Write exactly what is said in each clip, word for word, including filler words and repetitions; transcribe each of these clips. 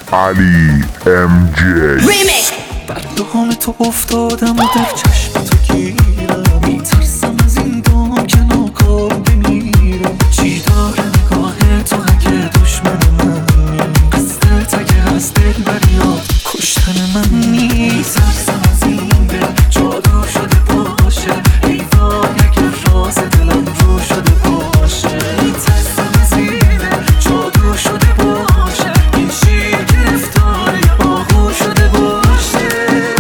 علی ام جی. بر دام تو افتادم و در چشم تو گیرم، میترسم از این دام که ناکام بمیرم. چی داره نگاه تو اگه دشمن منی؟ قصدت اگه از دل بریاد کشتن من نیست. میترسم از این دل جادو شده باشه، ای وای اگه راز دلم رو شده باشه. میترسم از این دل جادو شده باشه، این شیر گرفتاری آهو شده باشه.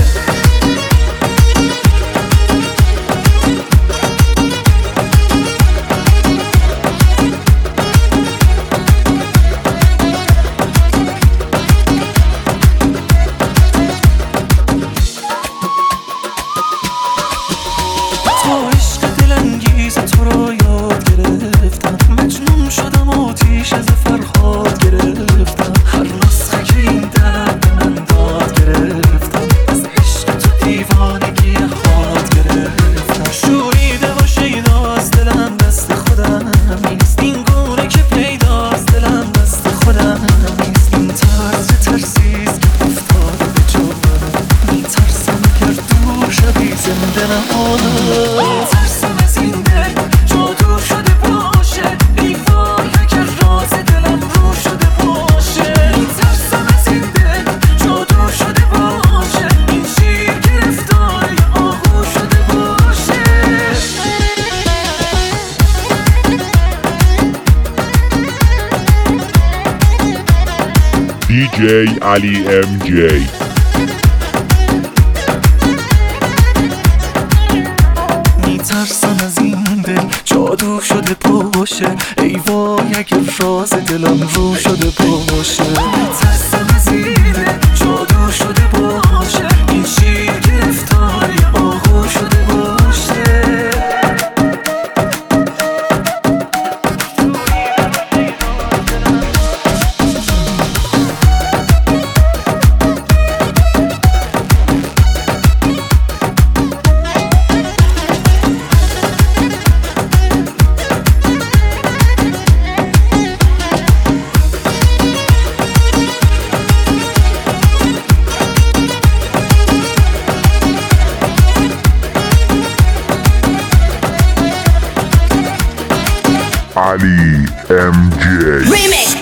تو عشق دلانگیز تو رو یاد گرفتم، مجنون شدم آتیش از فرهاد گرفتم. هر نسخه که این درد به من داد گرفتم، از عشق تو دیوانگی خود گرفتم. شوریده و شیدا از دلم دست خودم نیست، این گونه که پیداست دلم دست خودم نیست. این طرز ترسیز که افتاده به جانم، میترسم اگر دور شوی زنده نمانم. میترسم از این دل جادو شده باشه، ای وای اگر راز دلم رو شده باشه. میترسم از این دل جادو شده باشه، این شیر گرفتاری آهو شده باشه. دی جی علی ام جی. میترسم از این دل جادو شده باشه، ای وای اگر راز دلم رو شده باشه. میترسم از این دل جادو شده باشه، این شیر گرفتاری آهو شده باشه. علی ام جی.